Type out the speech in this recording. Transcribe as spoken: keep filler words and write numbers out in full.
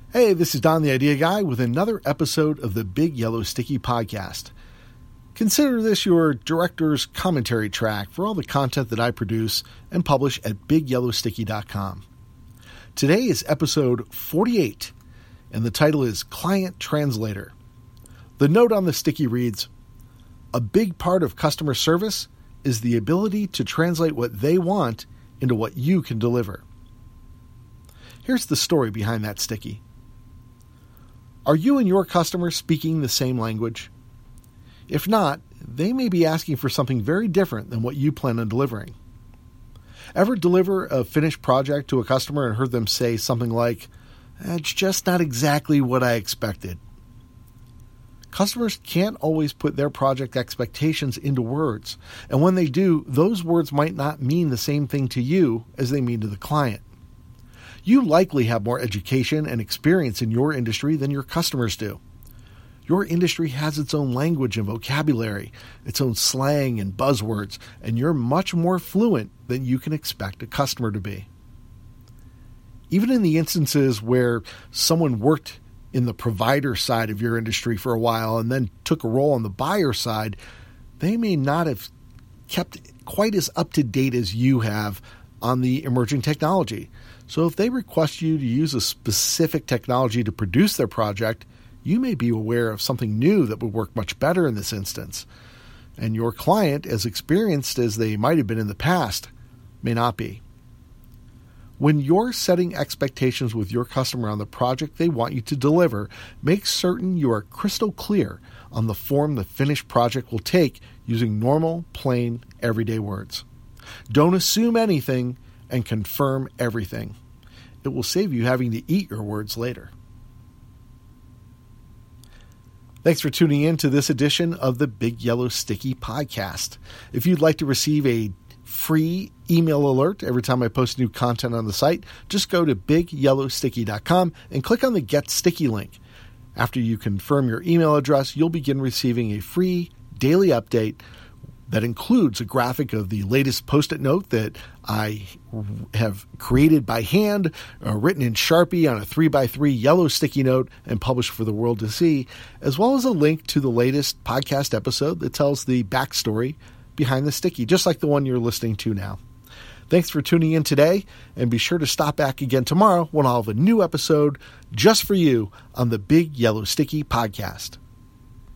Hey, this is Don the Idea Guy with another episode of the Big Yellow Sticky Podcast. Consider this your director's commentary track for all the content that I produce and publish at big yellow sticky dot com. Today is episode forty-eight, and the title is Client Translator. The note on the sticky reads, "A big part of customer service is the ability to translate what they want into what you can deliver." Here's the story behind that sticky. Are you and your customer speaking the same language? If not, they may be asking for something very different than what you plan on delivering. Ever deliver a finished project to a customer and heard them say something like, "It's just not exactly what I expected"? Customers can't always put their project expectations into words, and when they do, those words might not mean the same thing to you as they mean to the client. You likely have more education and experience in your industry than your customers do. Your industry has its own language and vocabulary, its own slang and buzzwords, and you're much more fluent than you can expect a customer to be. Even in the instances where someone worked in the provider side of your industry for a while and then took a role on the buyer side, they may not have kept quite as up to date as you have on the emerging technology. So if they request you to use a specific technology to produce their project, you may be aware of something new that would work much better in this instance. And your client, as experienced as they might have been in the past, may not be. When you're setting expectations with your customer on the project they want you to deliver, make certain you are crystal clear on the form the finished project will take using normal, plain, everyday words. Don't assume anything and confirm everything. It will save you having to eat your words later. Thanks for tuning in to this edition of the Big Yellow Sticky Podcast. If you'd like to receive a free email alert every time I post new content on the site, just go to big yellow sticky dot com and click on the Get Sticky link. After you confirm your email address, you'll begin receiving a free daily update that includes a graphic of the latest Post-it note that I have created by hand, uh, written in Sharpie on a three by three yellow sticky note and published for the world to see, as well as a link to the latest podcast episode that tells the backstory behind the sticky, just like the one you're listening to now. Thanks for tuning in today, and be sure to stop back again tomorrow when I'll have a new episode just for you on the Big Yellow Sticky Podcast.